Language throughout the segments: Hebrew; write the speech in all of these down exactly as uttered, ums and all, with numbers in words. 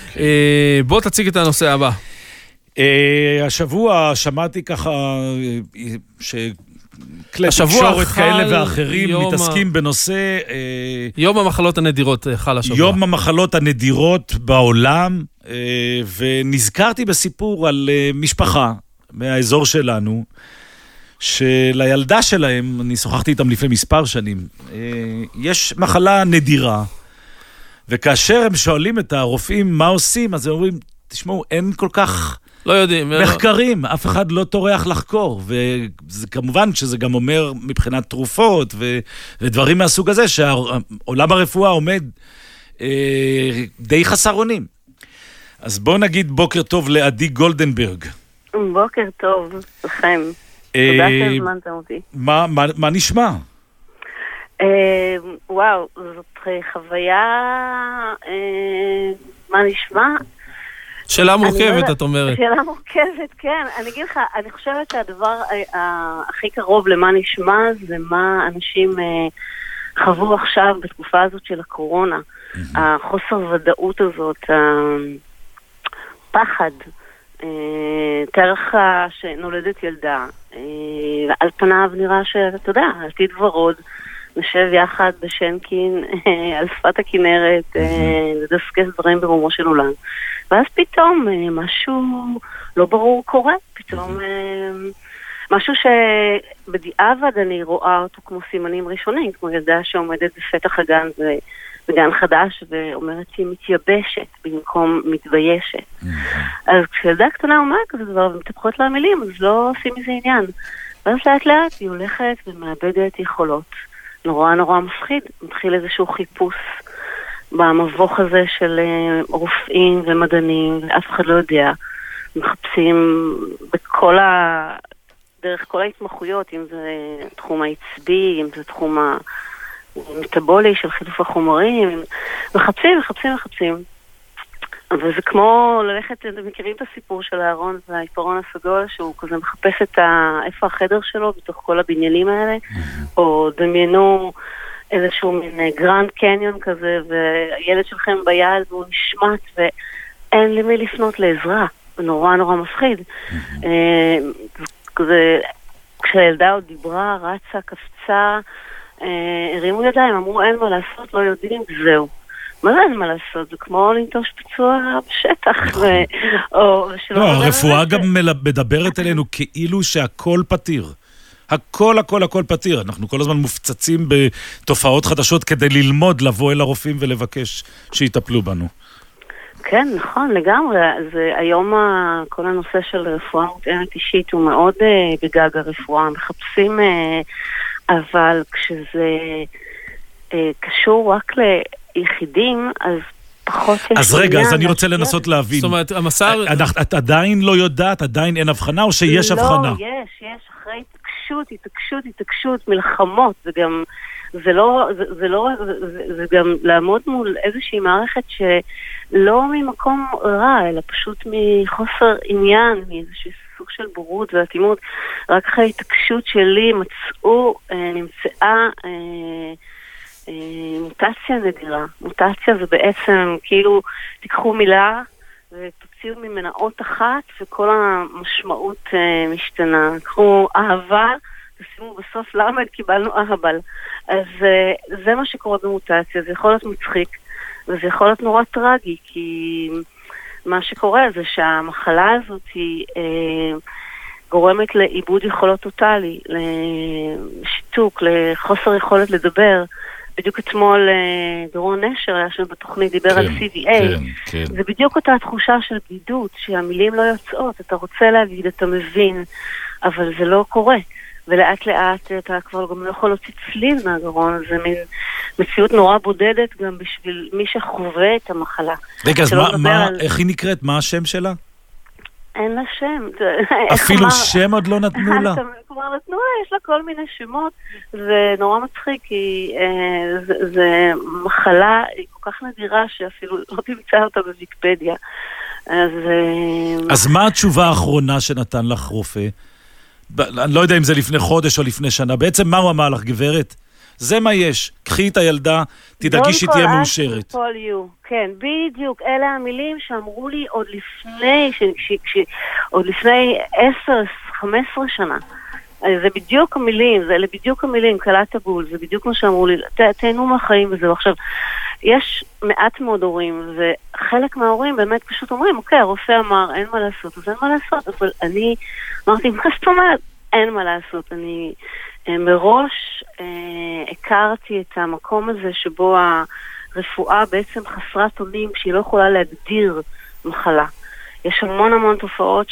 בוא תציג את הנושא הבא. השבוע שמעתי ככה שכלי תקשורת כאלה ואחרים מתעסקים בנושא יום המחלות הנדירות חל השבוע. יום המחלות הנדירות בעולם, ונזכרתי בסיפור על משפחה מהאזור שלנו, שלילדה שלהם, אני שוחחתי איתם לפני מספר שנים, יש מחלה נדירה, וכאשר הם שואלים את הרופאים מה עושים, אז הם אומרים, תשמעו, אין כל כך לא יודעים, מחקרים, אף אחד לא טורח לחקור, וכמובן שזה גם אומר מבחינת תרופות ו... ודברים מהסוג הזה, שהעולם הרפואה עומד אה, די חסר אונים. אז בואו נגיד בוקר טוב לעדי גולדנברג. בוקר טוב לכם. אה, תודה שהזמנתם אותי. מה, מה, מה נשמע? אה, וואו, זאת חוויה, אה, מה נשמע? שאלה מורכבת, את אומרת. שאלה מורכבת, כן. אני אגיד לך, אני חושבת שהדבר הכי קרוב למה נשמע, זה מה אנשים חוו עכשיו בתקופה הזאת של הקורונה. החוסר ודאות הזאת, הפחד, תארך שנולדת ילדה, על פניו נראה שאתה יודע, עתיד ורוד, נשב יחד בשנקין על שפת הכנרת, לדסקס דברים ברומו של עולם. ואז פתאום משהו לא ברור קורה, פתאום משהו שבדיעבד אני רואה אותו כמו סימנים ראשונים, כמו ילדה שעומדת בפתח הגן בגן חדש ואומרת שהיא מתייבשת במקום מתביישת. אז כשילדה קטנה אומרת כזה דבר ומתפחות לה מילים, אז לא עושים מזה עניין. ואז לאט לאט היא הולכת ומאבדת יכולות. נורא נורא מפחיד, מתחיל איזשהו חיפוש במבוך הזה של רופאים ומדענים, ואף אחד לא יודע. מחפשים בכל ה... דרך כל ההתמחויות, אם זה תחום העצבי, אם זה תחום המטאבולי של חילוף החומרים, מחפשים, מחפשים, מחפשים. וזה כמו ללכת, אתם מכירים את הסיפור של הארון והעיפרון הסגול, שהוא כזה מחפש את ה... איפה החדר שלו בתוך כל הבניינים האלה, או דמיינו איזשהו מין גרנד קניון כזה, והילד שלכם ביד והוא נשמט, ואין למי לפנות לעזרה. נורא נורא מפחיד. כזה, כשהילדה עוד דיברה, רצה, קפצה, הרימו ידיים, אמרו אין מה לעשות, לא יודעים, זהו. מה זה אין מה לעשות? זה כמו לנטוש פצוע בשטח. לא, הרפואה גם מדברת אלינו כאילו שהכל פתיר. הכל, הכל, הכל פתיר. אנחנו כל הזמן מופצצים בתופעות חדשות כדי ללמוד, לבוא אל הרופאים ולבקש שיטפלו בנו. כן, נכון, לגמרי. זה היום כל הנושא של רפואה מותאמת אישית הוא מאוד בגג הרפואה. מחפשים, אבל כשזה קשור רק ליחידים, אז פחות יש... אז רגע, אז אני רוצה לנסות להבין. זאת אומרת, המסר... את עדיין לא יודעת, עדיין אין הבחנה, או שיש הבחנה? לא, יש, יש. אחרי התעקשות, התעקשות, התעקשות, מלחמות, וגם... זה לא, זה, זה לא, זה, זה גם לעמוד מול איזושהי מערכת שלא ממקום רע, אלא פשוט מחוסר עניין, מאיזשהו סוג של בורות ואטימות. רק אחרי התעקשות שלי מצאו, אה, נמצאה אה, אה, מוטציה נדירה. מוטציה זה בעצם כאילו תיקחו מילה ותוציאו ממנה אות אחת וכל המשמעות אה, משתנה. קחו אהבה, תשימו בסוף למד, קיבלנו אהבל. אז זה מה שקורה במוטציה, זה יכול להיות מצחיק, וזה יכול להיות נורא טרגי, כי מה שקורה זה שהמחלה הזאת היא אה, גורמת לאיבוד יכולות טוטלי, לשיתוק, לחוסר יכולת לדבר. בדיוק אתמול אה, דורון נשר היה שם בתוכנית, דיבר כן, על סי וי איי. כן, כן. זה בדיוק אותה התחושה של בדידות, שהמילים לא יוצאות, אתה רוצה להגיד, אתה מבין, אבל זה לא קורה. ולאט לאט אתה כבר גם לא יכול להוציא צליל מהגרון, זה מין מציאות נורא בודדת גם בשביל מי שחווה את המחלה. רגע, אז מה, מה, על... איך היא נקראת? מה השם שלה? אין לה שם. אפילו מה... שם עוד לא נתנו לה. כלומר, נתנו לה, יש לה כל מיני שמות, זה נורא מצחיק, כי אה, זה, זה מחלה, היא כל כך נדירה שאפילו לא תמצא אותה בוויקיפדיה. אז, אה... אז מה התשובה האחרונה שנתן לך רופא? אני לא יודע אם זה לפני חודש או לפני שנה. בעצם מה הוא אמר לך, גברת? זה מה יש. קחי את הילדה, תדאגי שהיא תהיה מאושרת. כן, בדיוק. אלה המילים שאמרו לי עוד לפני, ש, ש, ש, עוד לפני עשר, חמש עשרה שנה. זה בדיוק המילים, זה בדיוק המילים, קלת הבול, זה בדיוק מה שאמרו לי, ת, תהנו מהחיים וזהו. עכשיו, יש מעט מאוד הורים, וחלק מההורים באמת פשוט אומרים, אוקיי, הרופא אמר, אין מה לעשות, אז אין מה לעשות, אבל אני אמרתי, מה זאת אומרת? אין מה לעשות, אני אה, מראש אה, הכרתי את המקום הזה שבו הרפואה בעצם חסרת אונים, שהיא לא יכולה להגדיר מחלה. יש המון המון תופעות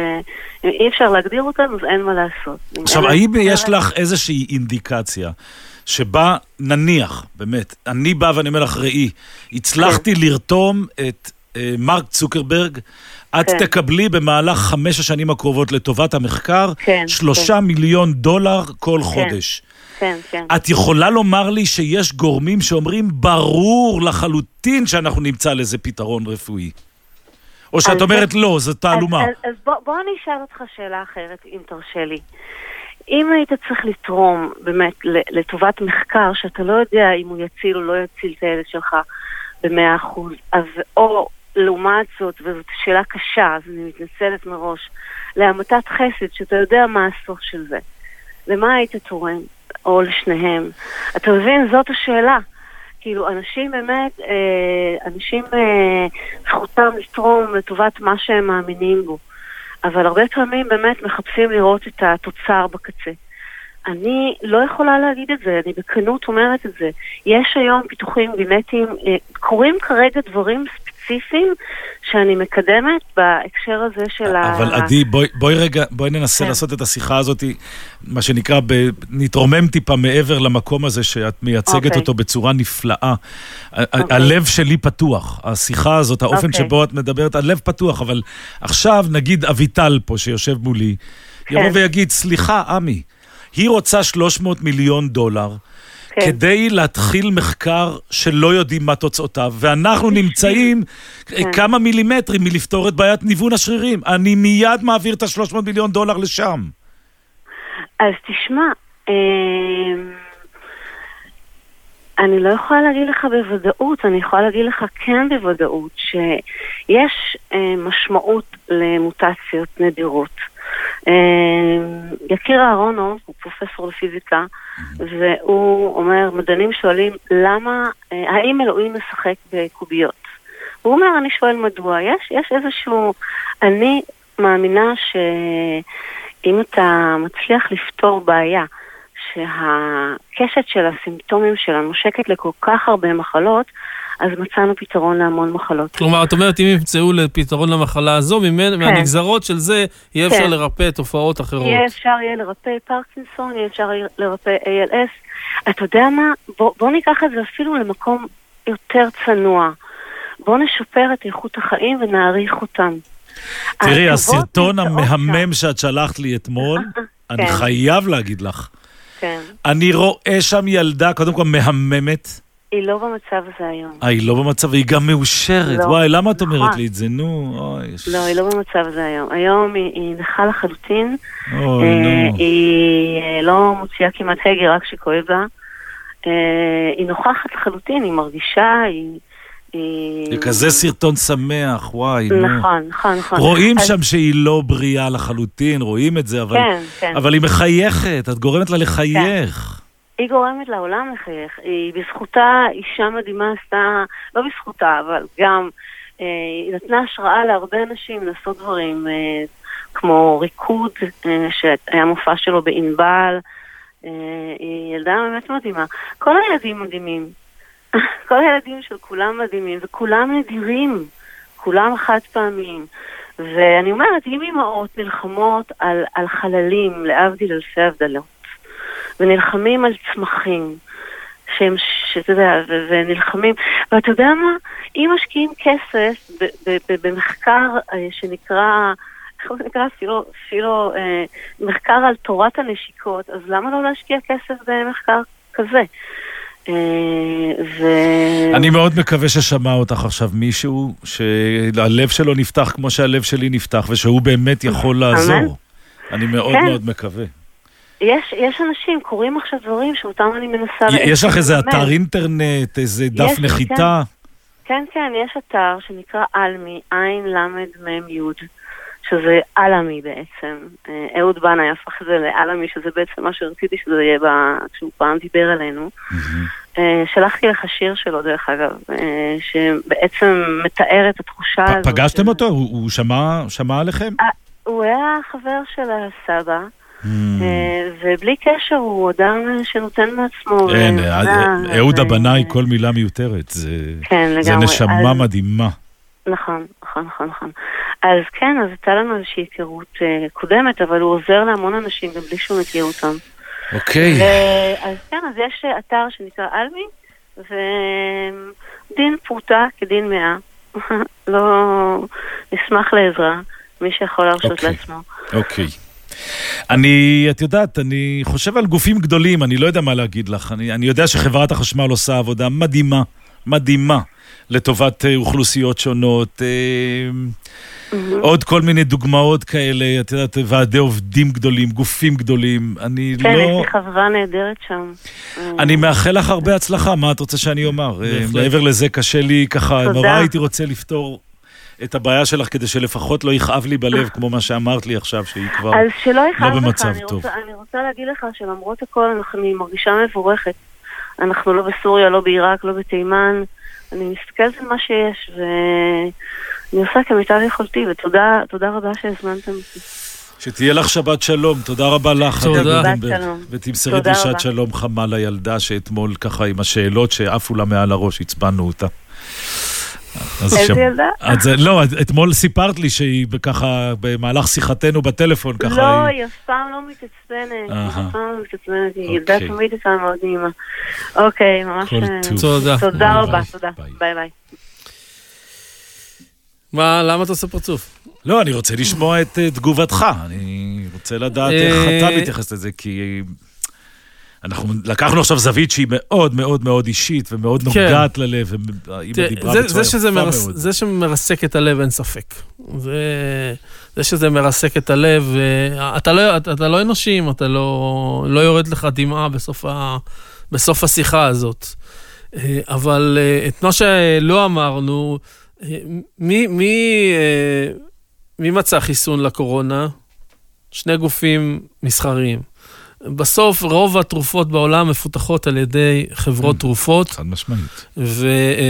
שאי אפשר להגדיר אותן, אז אין מה לעשות. עכשיו, האם יש לך איזושהי אינדיקציה, שבה נניח, באמת, אני בא ואני אומר לך, ראי, הצלחתי לרתום את מרק צוקרברג, את תקבלי במהלך חמש השנים הקרובות לטובת המחקר, שלושה מיליון דולר כל חודש. כן, כן. את יכולה לומר לי שיש גורמים שאומרים, ברור לחלוטין שאנחנו נמצא לזה פתרון רפואי. או שאת אומרת לא, זו תעלומה. אז, אז, אז בוא, בוא אני אשאל אותך שאלה אחרת, אם תרשה לי. אם היית צריך לתרום באמת לטובת מחקר, שאתה לא יודע אם הוא יציל או לא יציל את הילד שלך במאה אחוז, אז או לעומת זאת, וזאת שאלה קשה, אז אני מתנצלת מראש, לעמותת חסד, שאתה יודע מה הסוף של זה. למה היית תורם? או לשניהם? אתה מבין, זאת השאלה. כאילו, אנשים באמת, אנשים זכותם לתרום לטובת מה שהם מאמינים בו. אבל הרבה פעמים באמת מחפשים לראות את התוצר בקצה. אני לא יכולה להגיד את זה, אני בכנות אומרת את זה. יש היום פיתוחים גנטיים, קורים כרגע דברים ספציפיים שאני מקדמת בהקשר הזה של ה... אבל עדי, בואי, בואי רגע, בואי ננסה כן. לעשות את השיחה הזאת, מה שנקרא, ב... נתרומם טיפה מעבר למקום הזה שאת מייצגת okay. אותו בצורה נפלאה. Okay. הלב שלי פתוח, השיחה הזאת, האופן okay. שבו את מדברת, הלב פתוח, אבל עכשיו נגיד אביטל פה שיושב מולי, כן. יבוא ויגיד, סליחה, עמי, היא רוצה שלוש מאות מיליון דולר, כן. כדי להתחיל מחקר שלא יודעים מה תוצאותיו, ואנחנו נמצאים כן. כמה מילימטרים מלפתור את בעיית ניוון השרירים. אני מיד מעביר את ה-שלוש מאות מיליון דולר לשם. אז תשמע, אני לא יכולה להגיד לך בוודאות, אני יכולה להגיד לך כן בוודאות, שיש משמעות למוטציות נדירות. יקיר אהרונוב הוא פרופסור לפיזיקה, והוא אומר, מדענים שואלים למה, האם אלוהים משחק בקוביות? הוא אומר, אני שואל מדוע. יש, יש איזשהו, אני מאמינה שאם אתה מצליח לפתור בעיה, שהקשת של הסימפטומים שלה נושקת לכל כך הרבה מחלות, אז מצאנו פתרון להמון מחלות. כלומר, את אומרת, אם ימצאו לפתרון למחלה הזו, מהנגזרות של זה, יהיה אפשר לרפא תופעות אחרות. יהיה אפשר יהיה לרפא פרקינסון, יהיה אפשר לרפא איי אל אס. אתה יודע מה? בוא ניקח את זה אפילו למקום יותר צנוע. בוא נשפר את איכות החיים ונעריך אותם. תראי, הסרטון המהמם שאת שלחת לי אתמול, אני חייב להגיד לך. אני רואה שם ילדה, קודם כל מהממת, היא לא במצב הזה היום. אה, היא לא במצב, היא גם מאושרת. וואי, למה את אומרת לי את זה? נו, אוי. לא, היא לא במצב הזה היום. היום היא נחה לחלוטין. אוי, נו. היא לא מוציאה כמעט הגה, רק שכואב לה. היא נוכחת לחלוטין, היא מרגישה, היא... היא כזה סרטון שמח, וואי, נו. נכון, נכון, נכון. רואים שם שהיא לא בריאה לחלוטין, רואים את זה, אבל היא מחייכת, את גורמת לה לחייך. היא גורמת לעולם לחייך. היא בזכותה, אישה מדהימה עשתה, לא בזכותה, אבל גם אה, היא נתנה השראה להרבה אנשים לעשות דברים, אה, כמו ריקוד, אה, שהיה מופע שלו באינבל. אה, היא ילדה באמת מדהימה. כל הילדים מדהימים. כל הילדים של כולם מדהימים, וכולם נדירים. כולם חד פעמים. ואני אומרת, אם אמהות נלחמות על, על חללים, להבדיל אלפי הבדלות, ונלחמים על צמחים, שהם, שאתה יודע, ונלחמים, ואתה יודע מה? אם משקיעים כסף במחקר שנקרא, איך הוא נקרא? אפילו, אפילו אה, מחקר על תורת הנשיקות, אז למה לא להשקיע כסף במחקר כזה? אה, ו... אני מאוד מקווה ששמע אותך עכשיו מישהו, שהלב שלו נפתח כמו שהלב שלי נפתח, ושהוא באמת יכול לעזור. אני מאוד מאוד מקווה. יש, יש אנשים, קוראים עכשיו דברים שאותם אני מנסה... יש לך איזה אתר אינטרנט, איזה דף יש, נחיתה? כן, כן, יש אתר שנקרא אלמי, עין למד מם יוד, שזה אלמי בעצם. אהוד בנאי הפך את זה לאלמי, שזה בעצם מה שרציתי שזה יהיה בה, כשהוא פעם דיבר עלינו. שלחתי לך שיר שלו, דרך אגב, שבעצם מתאר את התחושה הזאת. פגשתם אותו? הוא שמע עליכם? הוא היה חבר של הסבא. ובלי קשר הוא אדם שנותן מעצמו. כן, אהוד הבנאי, כל מילה מיותרת, זה נשמה מדהימה. נכון, נכון, נכון, נכון. אז כן, אז הייתה לנו איזושהי היכרות קודמת, אבל הוא עוזר להמון אנשים גם בלי שהוא מכיר אותם. אוקיי. אז כן, אז יש אתר שנקרא אלמי, ודין פרוטה כדין מאה. לא נשמח לעזרה, מי שיכול להרשות לעצמו. אוקיי. אני, את יודעת, אני חושב על גופים גדולים, אני לא יודע מה להגיד לך. אני, אני יודע שחברת החשמל עושה עבודה מדהימה, מדהימה, לטובת אוכלוסיות שונות. עוד כל מיני דוגמאות כאלה, את יודעת, ועדי עובדים גדולים, גופים גדולים. אני לא... כן, יש לי חברה נהדרת שם. אני מאחל לך הרבה הצלחה, מה את רוצה שאני אומר? מעבר לזה קשה לי ככה, נורא הייתי רוצה לפתור את הבעיה שלך, כדי שלפחות לא יכאב לי בלב, כמו מה שאמרת לי עכשיו, שהיא כבר לא במצב טוב. אני רוצה להגיד לך שלמרות הכל, אני מרגישה מבורכת. אנחנו לא בסוריה, לא בעיראק, לא בתימן. אני מסתכלת על מה שיש, ואני עושה כמיטב יכולתי, ותודה רבה שהזמנתם אותי. שתהיה לך שבת שלום, תודה רבה לך. תודה. ותמסרי דרישת שלום חמה לילדה, שאתמול ככה עם השאלות שעפו לה מעל הראש, הצבנו אותה. איזה ילדה? לא, אתמול סיפרת לי שהיא ככה, במהלך שיחתנו בטלפון ככה... לא, היא אף פעם לא מתעצבנת, היא אף פעם לא מתעצבנת, היא ילדה תמיד הייתה מאוד נעימה. אוקיי, ממש... תודה. תודה רבה, תודה. ביי ביי. מה, למה אתה עושה פרצוף? לא, אני רוצה לשמוע את תגובתך, אני רוצה לדעת איך אתה מתייחס לזה, כי... אנחנו לקחנו עכשיו זווית שהיא מאוד מאוד מאוד אישית, ומאוד נוגעת ללב, והיא דיברה בצורה יפה מאוד. זה שמרסק את הלב, אין ספק. זה שזה מרסק את הלב, אתה לא אנושים, אתה לא יורד לך דמעה בסוף השיחה הזאת. אבל את מה שלא אמרנו, מי מצא חיסון לקורונה? שני גופים מסחריים. בסוף רוב התרופות בעולם מפותחות על ידי חברות תרופות. חד משמעית. ו...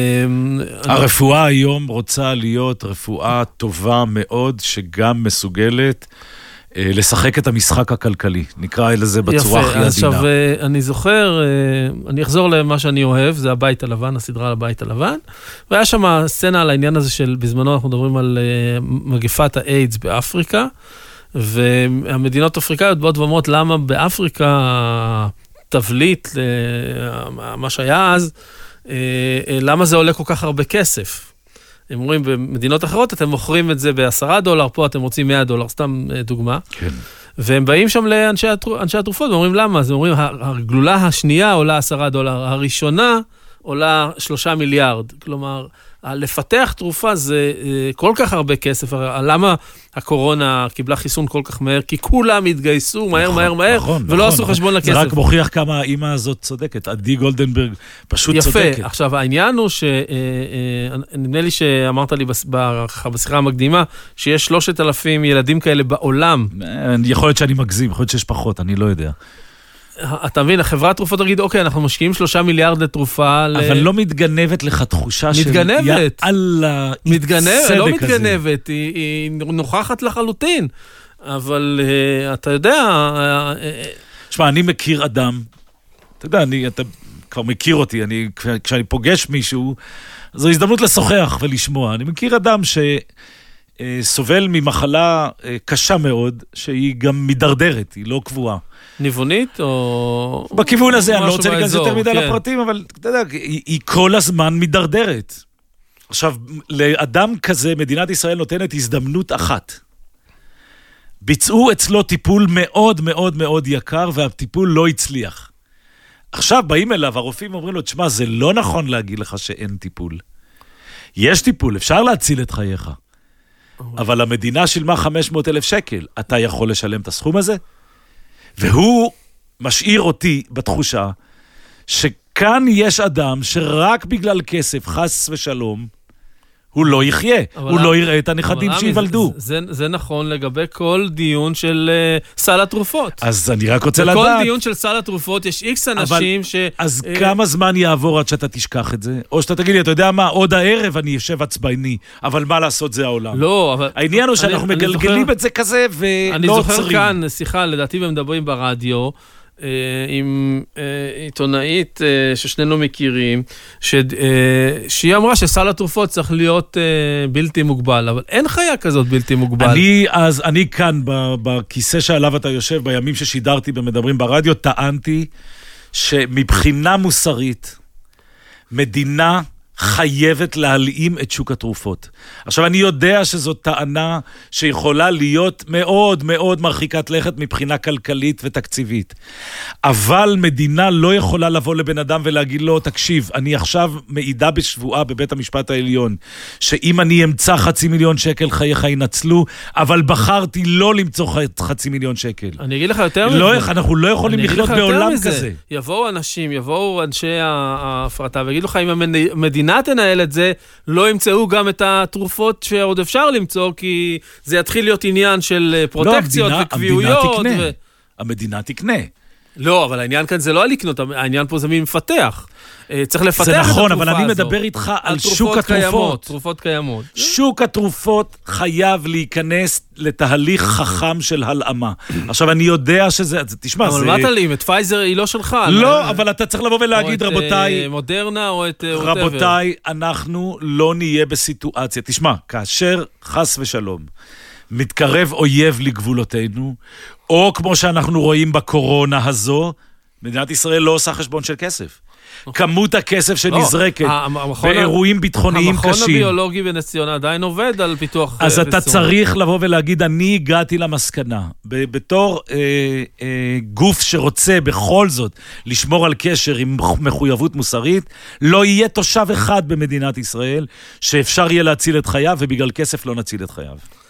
הרפואה היום רוצה להיות רפואה טובה מאוד, שגם מסוגלת לשחק את המשחק הכלכלי. נקרא לזה בצורה הכי עדינה. עכשיו, אני זוכר, אני אחזור למה שאני אוהב, זה הבית הלבן, הסדרה על הבית הלבן, והיה שם סצנה על העניין הזה של, בזמנו אנחנו מדברים על מגפת האיידס באפריקה, והמדינות אפריקאיות באות ואומרות למה באפריקה תבליט, מה שהיה אז, למה זה עולה כל כך הרבה כסף? הם אומרים, במדינות אחרות אתם מוכרים את זה בעשרה דולר, פה אתם רוצים מאה דולר, סתם דוגמה. כן. והם באים שם לאנשי התרופות, ואומרים למה? אז הם אומרים, הגלולה השנייה עולה עשרה דולר, הראשונה עולה שלושה מיליארד. כלומר, לפתח תרופה זה כל כך הרבה כסף. למה הקורונה קיבלה חיסון כל כך מהר? כי כולם התגייסו מהר, מהר, מהר, ולא עשו חשבון לכסף. זה רק מוכיח כמה האמא הזאת צודקת. עדי גולדנברג פשוט צודקת. יפה. עכשיו, העניין הוא ש... נדמה לי שאמרת לי בשיחה המקדימה, שיש שלושת אלפים ילדים כאלה בעולם. יכול להיות שאני מגזים, יכול להיות שיש פחות, אני לא יודע. אתה מבין, החברת תרופות תגיד, אוקיי, אנחנו משקיעים שלושה מיליארד לתרופה. אבל לא מתגנבת לך תחושה של... מתגנבת. יאללה, מתגנבת, לא מתגנבת, היא נוכחת לחלוטין. אבל אתה יודע... תשמע, אני מכיר אדם, אתה יודע, אתה כבר מכיר אותי, כשאני פוגש מישהו, זו הזדמנות לשוחח ולשמוע. אני מכיר אדם ש... סובל ממחלה קשה מאוד, שהיא גם מדרדרת, היא לא קבועה. ניוונית או... בכיוון הזה, אני לא רוצה להיכנס יותר מדי לפרטים, אבל אתה יודע, היא כל הזמן מדרדרת. עכשיו, לאדם כזה, מדינת ישראל נותנת הזדמנות אחת. ביצעו אצלו טיפול מאוד מאוד מאוד יקר, והטיפול לא הצליח. עכשיו באים אליו, הרופאים אומרים לו, תשמע, זה לא נכון להגיד לך שאין טיפול. יש טיפול, אפשר להציל את חייך. אבל המדינה שילמה חמש מאות אלף שקל, אתה יכול לשלם את הסכום הזה? והוא משאיר אותי בתחושה שכאן יש אדם שרק בגלל כסף, חס ושלום, הוא לא יחיה, הוא לא יראה את הנכדים שיוולדו. זה, זה נכון לגבי כל דיון של uh, סל התרופות. אז אני רק רוצה לדעת. בכל דיון של סל התרופות יש איקס אנשים ש... אז uh, כמה זמן יעבור עד שאתה תשכח את זה? או שאתה תגיד לי, אתה יודע מה, עוד הערב אני יושב עצבייני, אבל מה לעשות זה העולם. לא, אבל... העניין הוא שאנחנו אני, מגלגלים אני זוכר, את זה כזה ולא אני עוצרים. זוכר כאן, שיחה, לדעתי ומדברים ברדיו, עם עיתונאית ששנינו מכירים, שהיא אמרה שסל התרופות צריך להיות בלתי מוגבל, אבל אין חיה כזאת בלתי מוגבל. אני, אז, אני כאן, בכיסא שעליו אתה יושב, בימים ששידרתי במדברים ברדיו, טענתי שמבחינה מוסרית, מדינה חייבת להלאים את שוק התרופות. עכשיו, אני יודע שזו טענה שיכולה להיות מאוד מאוד מרחיקת לכת מבחינה כלכלית ותקציבית. אבל מדינה לא יכולה לבוא לבן אדם ולהגיד לו, תקשיב, אני עכשיו מעידה בשבועה בבית המשפט העליון, שאם אני אמצא חצי מיליון שקל חייך ינצלו, אבל בחרתי לא למצוא חצי מיליון שקל. אני אגיד לך יותר לא, מזה. אנחנו לא יכולים לחיות בעולם כזה. יבואו אנשים, יבואו אנשי ההפרטה, ויגידו לך, אם המדינה תנהל את זה, לא ימצאו גם את התרופות שעוד אפשר למצוא, כי זה יתחיל להיות עניין של פרוטקציות לא, וקביעויות. המדינה תקנה. ו... המדינה תקנה. לא, אבל העניין כאן זה לא לקנות, העניין פה זה מי מפתח. צריך לפתח את התרופה הזו. זה נכון, אבל אני מדבר איתך על שוק התרופות. תרופות קיימות. שוק התרופות חייב להיכנס לתהליך חכם של הלאמה. עכשיו, אני יודע שזה, תשמע, זה... אבל מה תלאים? את פייזר היא לא שלך. לא, אבל אתה צריך לבוא ולהגיד, רבותיי... או את מודרנה או את... רבותיי, אנחנו לא נהיה בסיטואציה. תשמע, כאשר חס ושלום מתקרב אויב לגבולותינו, או כמו שאנחנו רואים בקורונה הזו, מדינת ישראל לא עושה חשבון של כסף. כמות הכסף שנזרקת באירועים ביטחוניים קשים. המכון הביולוגי בנס ציונה עדיין עובד על פיתוח... אז אתה צריך לבוא ולהגיד, אני הגעתי למסקנה, בתור גוף שרוצה בכל זאת לשמור על קשר עם מחויבות מוסרית, לא יהיה תושב אחד במדינת ישראל שאפשר יהיה להציל את חייו, ובגלל כסף לא נציל את חייו.